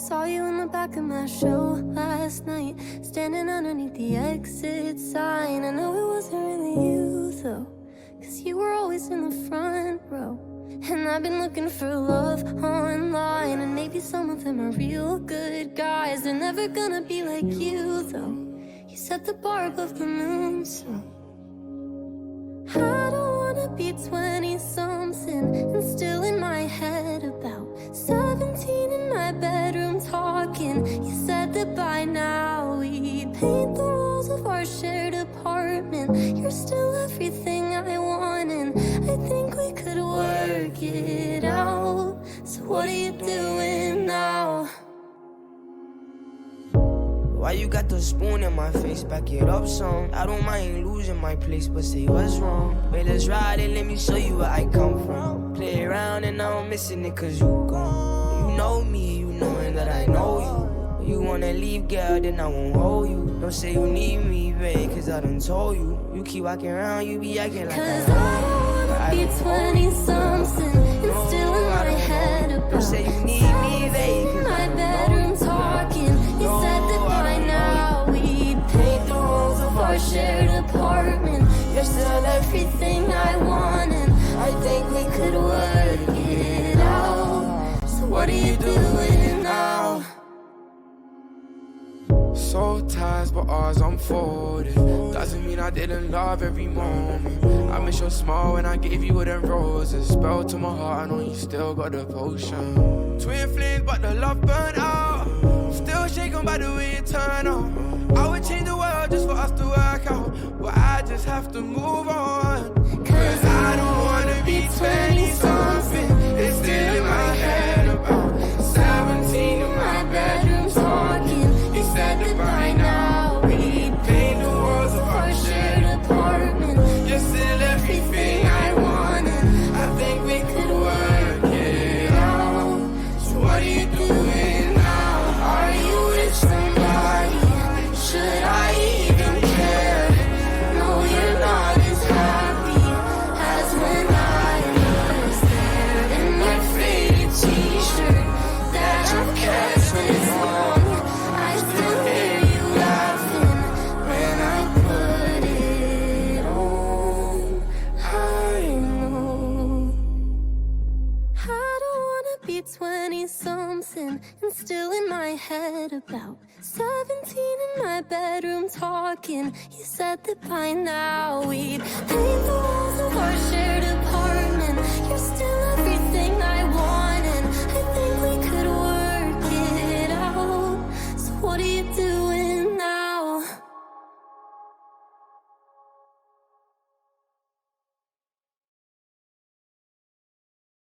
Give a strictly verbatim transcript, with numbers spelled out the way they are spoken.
Saw you in the back of my show last night, standing underneath the exit sign. I know it wasn't really you though, cause you were always in the front row. And I've been looking for love online, and maybe some of them are real good guys. They're never gonna be like you though. You set the bar above the moon, so I don't wanna be twenty-something and still in my head about seventeen in my bedroom talking. You said that by now we'd paint the walls of our shared apartment. You're still everything I want, and I think we could work it out. So what are you doing now? Why you got the spoon in my face? Back it up some. I don't mind losing my place, but say what's wrong. Wait, let's ride and let me show you where I come from. Play around and now I'm missing it cause you gone. You know me, you knowing that I know you. You wanna leave, girl, then I won't hold you. Don't say you need me, babe, cause I done told you. You keep walking around, you be acting like cause I, I don't wanna be twenty-something and still in my head about don't say you need me, babe, in my bedroom talking. You said that by now we'd paint the walls of our shared apartment. You're still everything I want, and I think we could work it out. So what are you doing now? Soul ties, but ours unfolded. Doesn't mean I didn't love every moment. I miss your smile when I gave you them roses. Spell to my heart, I know you still got the potion. Twin flames, but the love burnt out. Still shaken by the way you turn out. I would change the world just for us to work out, but I just have to move on. Cause I don't wanna be twenty-something. It's still in my head about seventeen in my bedroom talking. You said that by now we'd paint the walls of our shared apartment. You're still everything I wanted. I think we could work it out. So what are you doing now? Are you with somebody? Should I even care? No, you're not as happy as when I was there. In my faded t-shirt that I've kept this long, I still hear you laughing when I put it on. I know I don't wanna be twenty-something and still in my head about seventeen in my bedroom talking. You said that by now we'd paint the walls of our shared apartment.